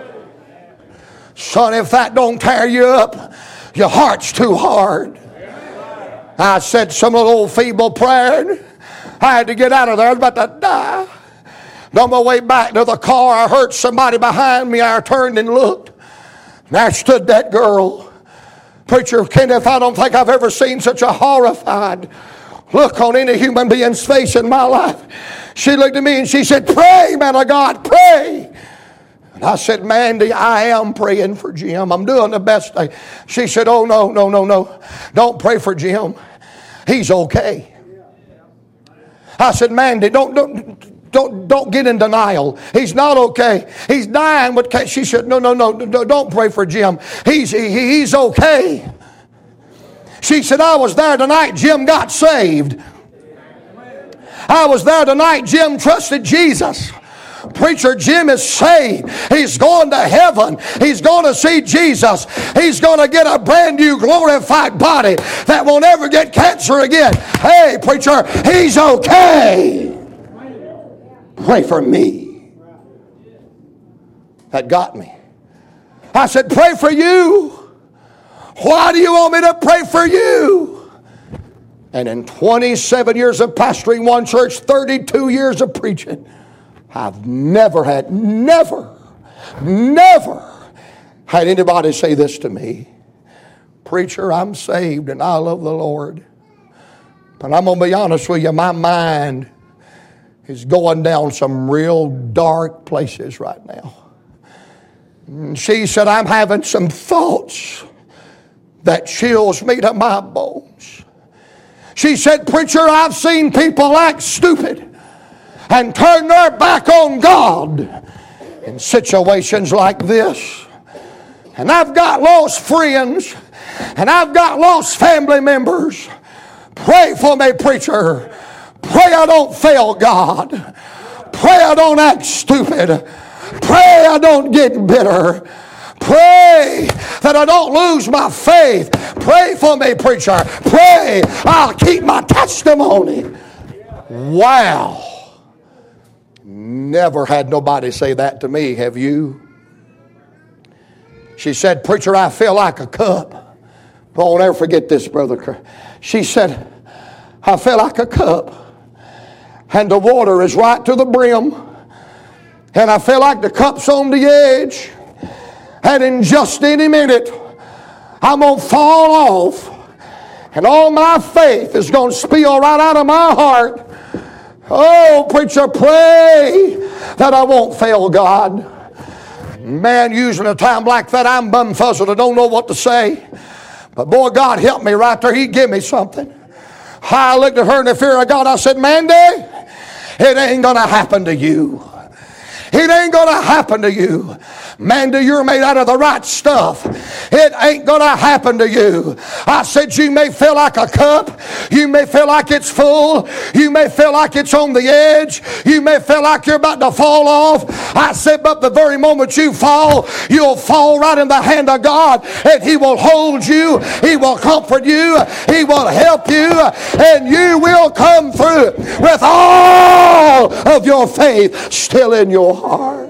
Son, if that don't tear you up, your heart's too hard. I said some little old feeble prayer. I had to get out of there. I was about to die. On my way back to the car, I heard somebody behind me. I turned and looked. There stood that girl. Preacher Kenneth, I don't think I've ever seen such a horrified look on any human being's face in my life. She looked at me and she said, pray, man of God, pray. And I said, Mandy, I am praying for Jim. I'm doing the best. She said, oh, no. Don't pray for Jim. He's okay. I said, Mandy, don't get in denial. He's not okay. He's dying. But she said, no, don't pray for Jim. He's okay. She said, I was there tonight. Jim got saved. I was there tonight. Jim trusted Jesus. Preacher, Jim is saved. He's going to heaven. He's going to see Jesus. He's going to get a brand new glorified body that won't ever get cancer again. Hey, preacher, he's okay. Pray for me. That got me. I said, pray for you. Why do you want me to pray for you? And in 27 years of pastoring one church, 32 years of preaching, I've never had anybody say this to me. Preacher, I'm saved and I love the Lord. But I'm going to be honest with you, my mind is going down some real dark places right now. And she said, I'm having some thoughts that chills me to my bones. She said, preacher, I've seen people act stupid and turn their back on God in situations like this. And I've got lost friends and I've got lost family members. Pray for me, preacher. Pray I don't fail God. Pray I don't act stupid. Pray I don't get bitter. Pray that I don't lose my faith. Pray for me, preacher. Pray I'll keep my testimony. Wow. Never had nobody say that to me, have you? She said, preacher, I feel like a cup. I won't ever forget this, brother. She said, I feel like a cup. And the water is right to the brim. And I feel like the cup's on the edge. And in just any minute, I'm going to fall off. And all my faith is going to spill right out of my heart. Oh, preacher, pray that I won't fail God. Man, usually a time like that, I'm bumfuzzled. I don't know what to say. But boy, God help me right there. He'd give me something. I looked at her in the fear of God. I said, Mandy, it ain't going to happen to you. It ain't going to happen to you. Mandy, you're made out of the right stuff. It ain't going to happen to you. I said, you may feel like a cup. You may feel like it's full. You may feel like it's on the edge. You may feel like you're about to fall off. I said, but the very moment you fall, you'll fall right in the hand of God, and He will hold you. He will comfort you. He will help you, and you will come through with all of your faith still in your heart.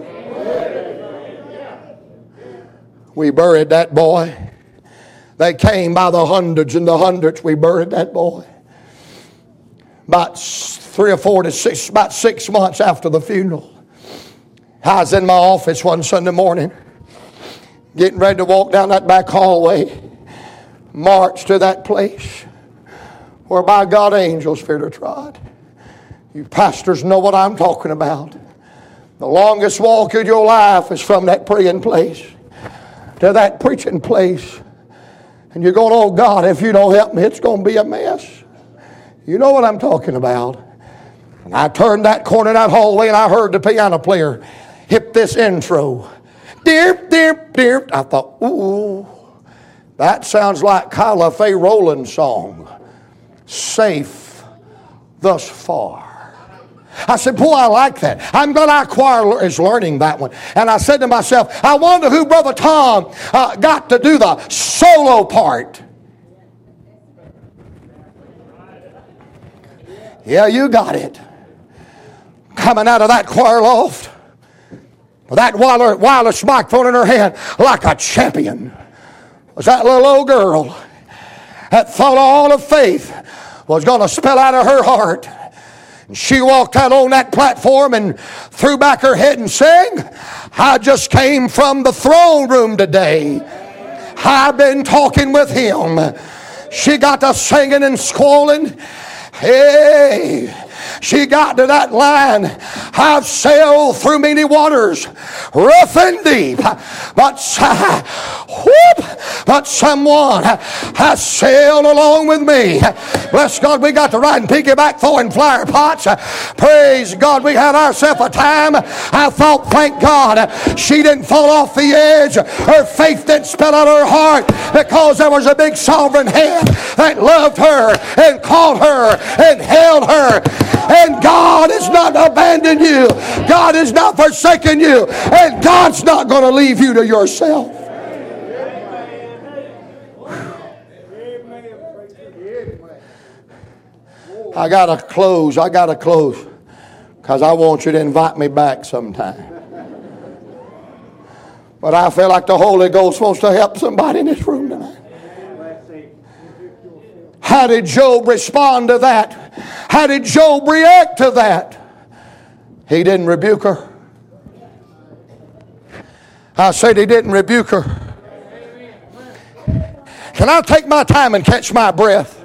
We buried that boy. They came by the hundreds and the hundreds. We buried that boy. About 6 months after the funeral, I was in my office one Sunday morning, getting ready to walk down that back hallway, march to that place where by God angels fear to trod. You pastors know what I'm talking about. The longest walk of your life is from that praying place to that preaching place. And you're going, oh God, if you don't help me, it's going to be a mess. You know what I'm talking about. And I turned that corner of that hallway and I heard the piano player hit this intro. Deep, deep, deep. I thought, ooh, that sounds like Kyla Faye Rowland's song, Safe Thus Far. I said, boy, I like that. I'm glad our choir is learning that one. And I said to myself, I wonder who Brother Tom got to do the solo part. Yeah, you got it. Coming out of that choir loft with that wireless microphone in her hand like a champion was that little old girl that thought all of faith was going to spill out of her heart. And she walked out on that platform and threw back her head and sang, I just came from the throne room today. I've been talking with Him. She got to singing and squalling. Hey, she got to that line, I've sailed through many waters, rough and deep, but someone has sailed along with me. Bless God, we got to ride and piggyback throwing flower pots. Praise God, we had ourselves a time. I thought, thank God, she didn't fall off the edge. Her faith didn't spill out her heart, because there was a big sovereign hand that loved her and called her and held her. And God has not abandoned you. God has not forsaken you. And God's not going to leave you to yourself. I got to close. Because I want you to invite me back sometime. But I feel like the Holy Ghost wants to help somebody in this room tonight. How did Job respond to that? How did Job react to that? He didn't rebuke her. I said he didn't rebuke her. Can I take my time and catch my breath?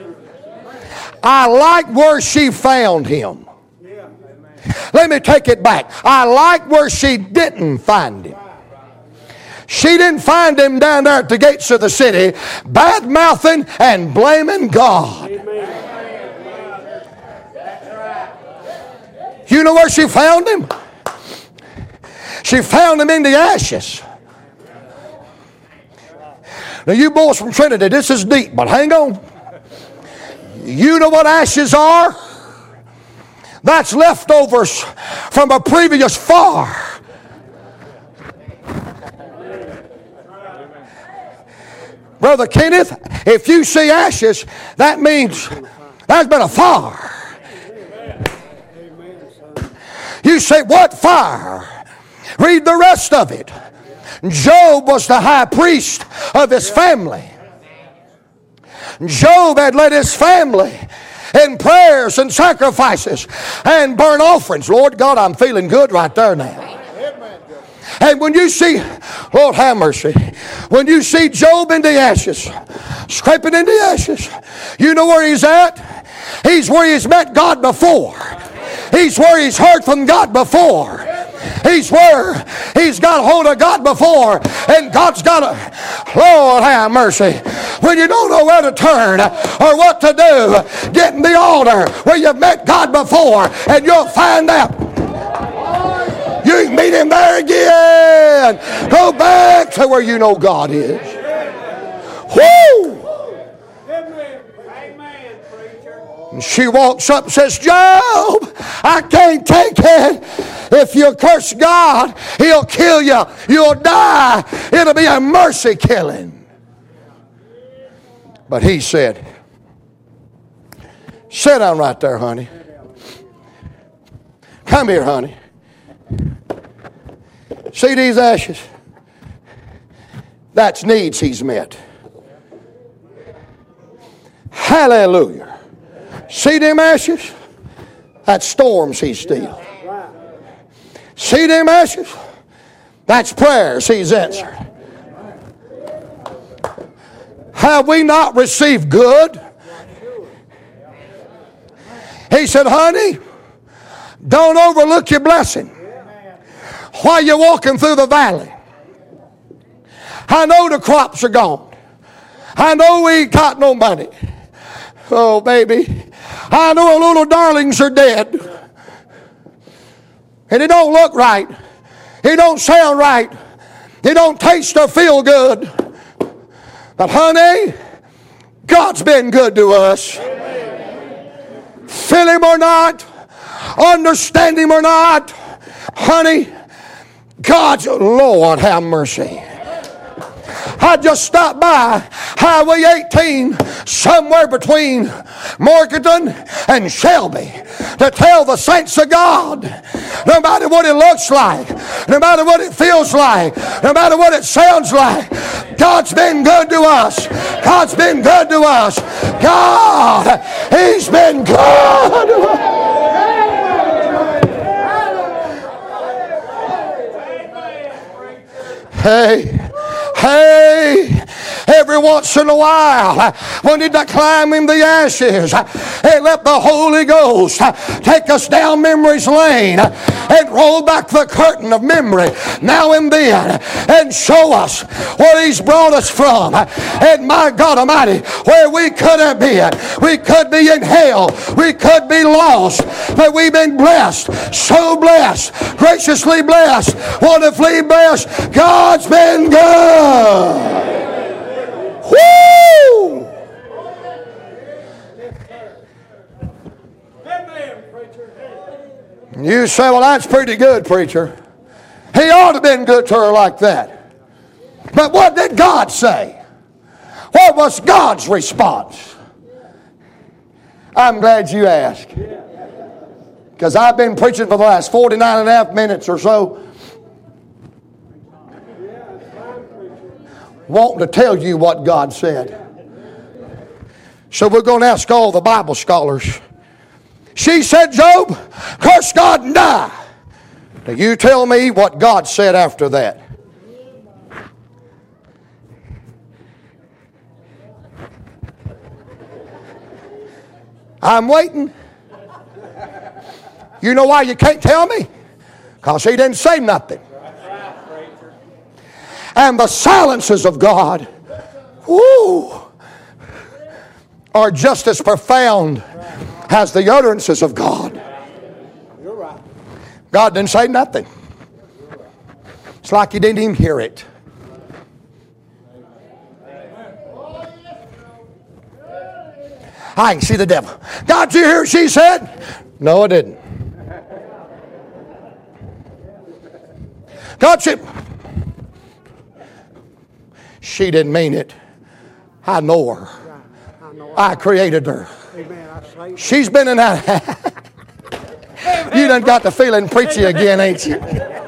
I like where she found him. Let me take it back. I like where she didn't find him. She didn't find him down there at the gates of the city, bad-mouthing and blaming God. You know where she found him? She found him in the ashes. Now, you boys from Trinity, this is deep, but hang on. You know what ashes are? That's leftovers from a previous fire. Brother Kenneth, if you see ashes, that means there's been a fire. You say, what fire? Read the rest of it. Job was the high priest of his family. Job had led his family in prayers and sacrifices and burnt offerings. Lord God, I'm feeling good right there now. And when you see, Lord have mercy, when you see Job in the ashes, scraping in the ashes, you know where he's at? He's where he's met God before. He's where he's heard from God before. He's where he's got a hold of God before, and God's got a, Lord have mercy. When you don't know where to turn or what to do, get in the altar where you've met God before, and you'll find out. You can meet him there again. Go back to where you know God is. Woo! And she walks up and says, Job, I can't take it. If you curse God, he'll kill you. You'll die. It'll be a mercy killing. But he said, sit down right there, honey. Come here, honey. See these ashes? That's needs he's met. Hallelujah. See them ashes? That's storms he's stilled. See them ashes? That's prayers he's answered. Have we not received good? He said, honey, don't overlook your blessing while you're walking through the valley. I know the crops are gone. I know we ain't got no money. Oh, baby, I know our little darlings are dead. And it don't look right. It don't sound right. It don't taste or feel good. But honey, God's been good to us. Feel him or not, understand him or not, honey, God's, Lord have mercy. I just stopped by Highway 18 somewhere between Morganton and Shelby to tell the saints of God, no matter what it looks like, no matter what it feels like, no matter what it sounds like, God's been good to us. God's been good to us. God, he's been good to us. Hey, every once in a while, we need to climb in the ashes and let the Holy Ghost take us down memory's lane and roll back the curtain of memory now and then and show us where he's brought us from. And my God Almighty, where we could have been. We could be in hell. We could be lost. But we've been blessed. So blessed. Graciously blessed. Wonderfully blessed. God's been good. Woo! You say, well, that's pretty good, preacher. He ought to have been good to her like that. But what did God say? What was God's response? I'm glad you asked. Because I've been preaching for the last 49 and a half minutes or so, wanting to tell you what God said. So we're going to ask all the Bible scholars. She said, Job, curse God and die. Now you tell me what God said after that. I'm waiting. You know why you can't tell me? Because he didn't say nothing. And the silences of God, woo, are just as profound as the utterances of God. God didn't say nothing. It's like he didn't even hear it. I can see the devil. God, you hear what she said? No, I didn't. God said, she didn't mean it. I know her. I created her. She's been in that. You done got the feeling preachy again, ain't you?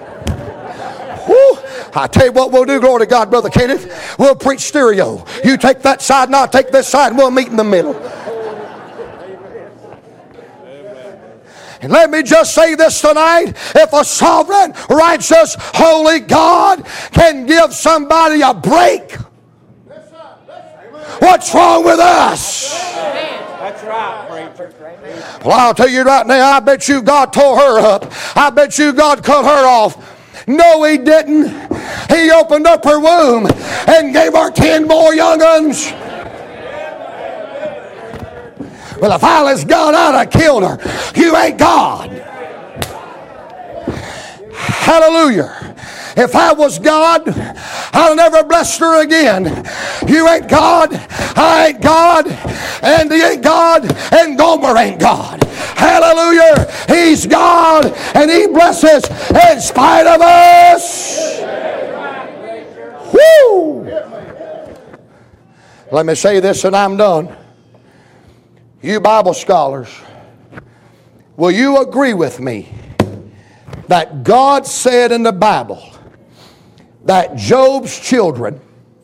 Woo. I tell you what we'll do, glory to God, Brother Kenneth. We'll preach stereo. You take that side and I'll take this side and we'll meet in the middle. And let me just say this tonight. If a sovereign, righteous, holy God can give somebody a break, what's wrong with us? That's right, preacher. Well, I'll tell you right now, I bet you God tore her up. I bet you God cut her off. No, He didn't. He opened up her womb and gave her 10 more young uns. Well, if I was God, I'd have killed her. You ain't God. Hallelujah. If I was God, I'd have never blessed her again. You ain't God, I ain't God, Andy ain't God, and Gomer ain't God. Hallelujah. He's God, and He blesses in spite of us. Woo! Let me say this and I'm done. You Bible scholars, will you agree with me that God said in the Bible that Job's children,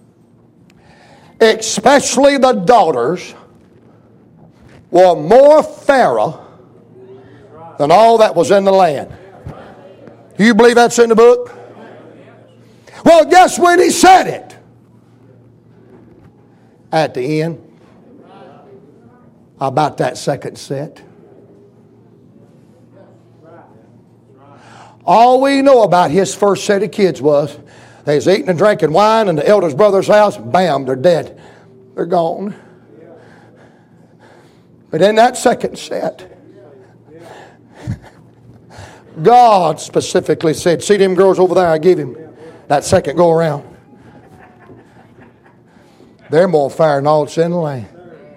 especially the daughters, were more fairer than all that was in the land? Do you believe that's in the book? Well, guess when he said it? At the end. About that second set. All we know about his first set of kids was they was eating and drinking wine in the eldest brother's house. Bam, they're dead. They're gone. But in that second set, God specifically said, see them girls over there I gave him that second go around. They're more fair than all that's in the land.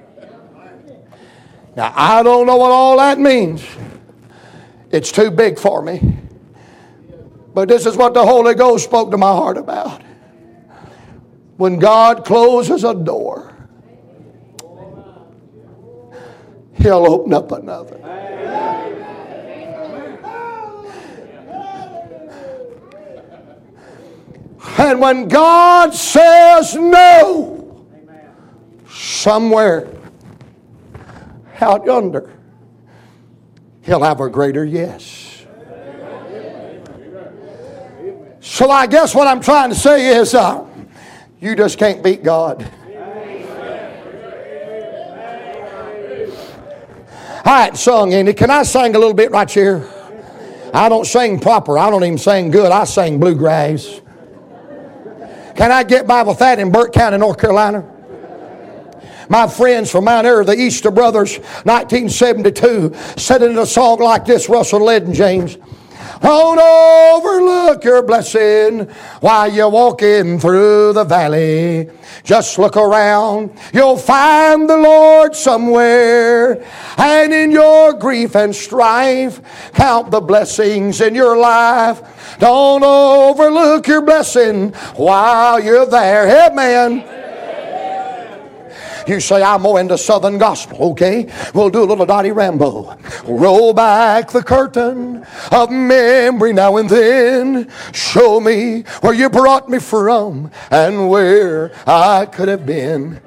Now, I don't know what all that means. It's too big for me. But this is what the Holy Ghost spoke to my heart about. When God closes a door, He'll open up another. And when God says no, somewhere out yonder, He'll have a greater yes. So I guess what I'm trying to say is you just can't beat God. All right, sung, Andy. Can I sing a little bit right here? I don't sing proper. I don't even sing good. I sing bluegrass. Can I get by with that in Burke County, North Carolina? My friends from Mount Airy, the Easter Brothers, 1972, said in a song like this, Russell Led and James. Don't overlook your blessing while you're walking through the valley. Just look around. You'll find the Lord somewhere. And in your grief and strife, count the blessings in your life. Don't overlook your blessing while you're there. Amen. You say, I'm more into Southern gospel. Okay, we'll do a little Dottie Rambo. Roll back the curtain of memory now and then. Show me where you brought me from and where I could have been.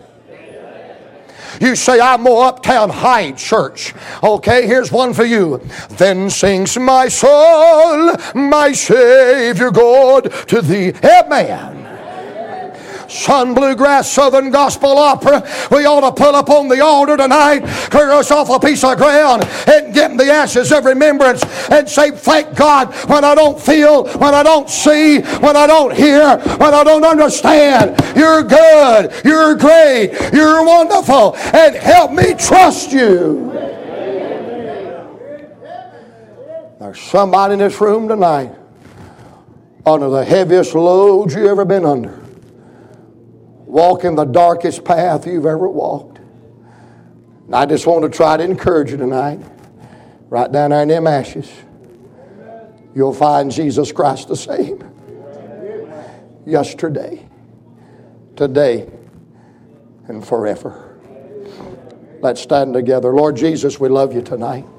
You say, I'm more Uptown High church. Okay, here's one for you. Then sings my soul, my Savior God, to thee. Amen. Sun, bluegrass, Southern gospel opera. We ought to pull up on the altar tonight, clear us off a piece of ground, and give Him the ashes of remembrance and say, thank God when I don't feel, when I don't see, when I don't hear, when I don't understand. You're good, you're great, you're wonderful, and help me trust you. There's somebody in this room tonight under the heaviest load you ever been under. Walking the darkest path you've ever walked. And I just want to try to encourage you tonight. Right down there in them ashes, you'll find Jesus Christ the same. Yesterday, today, and forever. Let's stand together. Lord Jesus, we love you tonight.